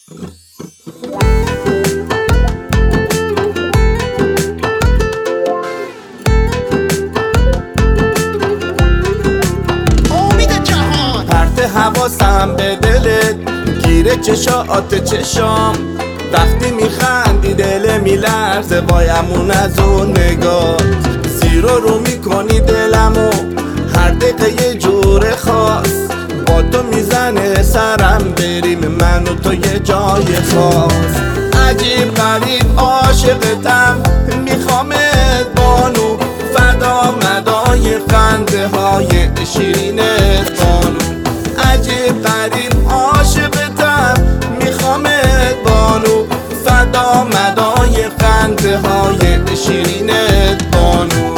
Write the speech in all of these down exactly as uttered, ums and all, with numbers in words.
حواسم به دلت گیره چشات چشام، وقتی میخندی دل میلرزه بایمون از اون نگاه. زیر و رو میکنی دلمو هر دقیقه یه جور خاص، با تو میزنه سرم بریم من و تو یه جای خاص. عجیب غریب عاشقتم میخوامت بانو، فدا مدای خنده های شیرینت بانو. عجیب غریب عاشقتم میخوامت بانو، فدا مدای خنده های شیرینت بانو.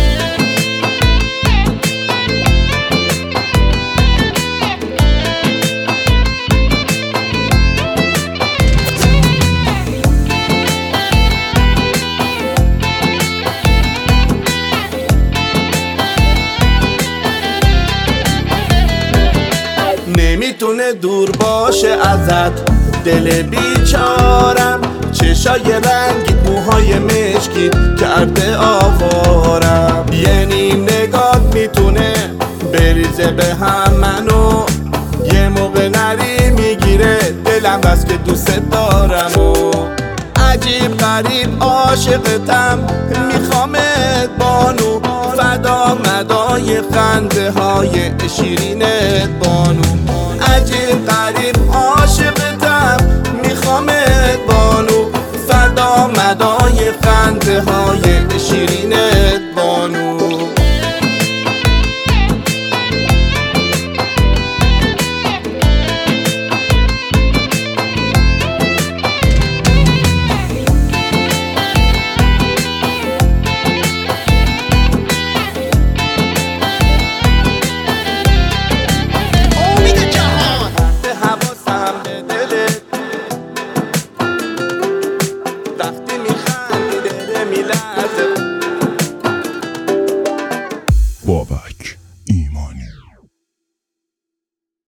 نمیتونه دور باشه ازت دل بیچارم، چشای رنگی موهای مشکی کرده آوارم. یه نیم نگات میتونه بریزه به هم منو، یه موقع نری میگیره دلم بس که دوست دارم. و عجیب غریب عاشقتم میخوامت بانو، فدا مدای خنده های شیرینت بانو. عجیب غریب